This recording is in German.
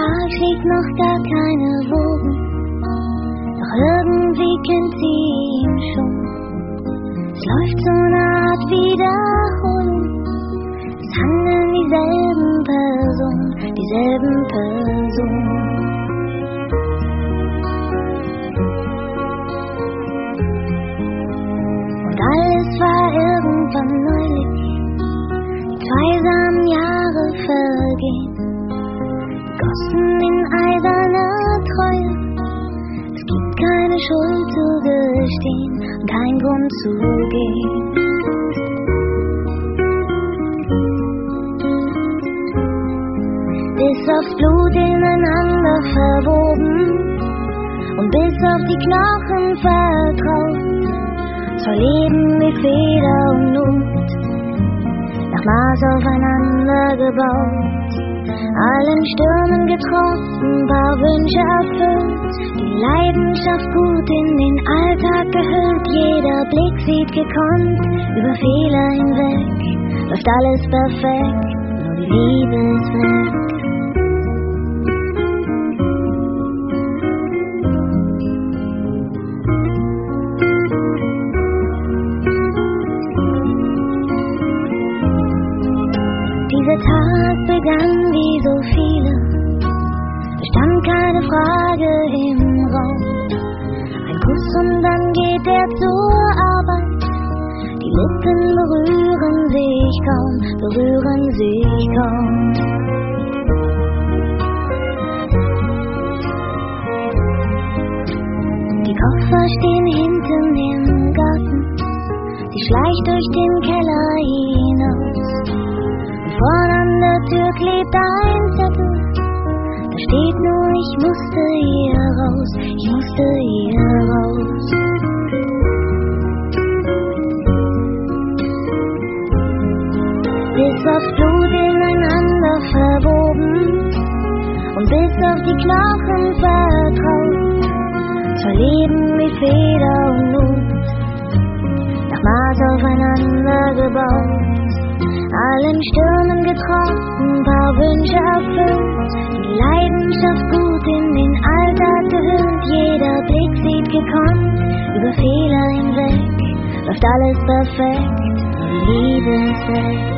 Tag schlägt noch gar keine Wogen, doch irgendwie kennt sie ihn schon. Es läuft so eine Art Wiederholung, es handeln dieselben Personen. Und alles war irgendwann neulich, die 2 samen Jahre vergehen, gossen in eiserne Treue. Es gibt keine Schuld zu gestehen und kein Grund zu gehen. Bis aufs Blut ineinander verwoben und bis auf die Knochen vertraut, zwar Leben wie Feder und Not, nach Maß aufeinander gebaut, allen Stürmen getroffen, paar Wünsche erfüllt, die Leidenschaft gut in den Alltag gehüllt, jeder Blick sieht gekonnt, über Fehler hinweg, läuft alles perfekt, nur die Liebe ist weg. Dieser Tag begann wie so viele, es stand keine Frage im Raum. Ein Kuss und dann geht er zur Arbeit, die Lippen berühren sich kaum. Die Koffer stehen hinten im Garten, sie schleicht durch den Keller hinaus. Vorn an der Tür klebt ein Zettel, da steht nur, ich musste hier raus. Bis aufs Blut ineinander verwoben und bis auf die Knochen vertraut, zwar Leben wie Feder und Not, nach Maß aufeinander gebaut, allen Stürmen getroffen, paar Wünsche erfüllt, die Leidenschaft gut in den Alltag gehüllt, jeder Blick sieht gekonnt, über Fehler hinweg, läuft alles perfekt, die Liebe ist weg.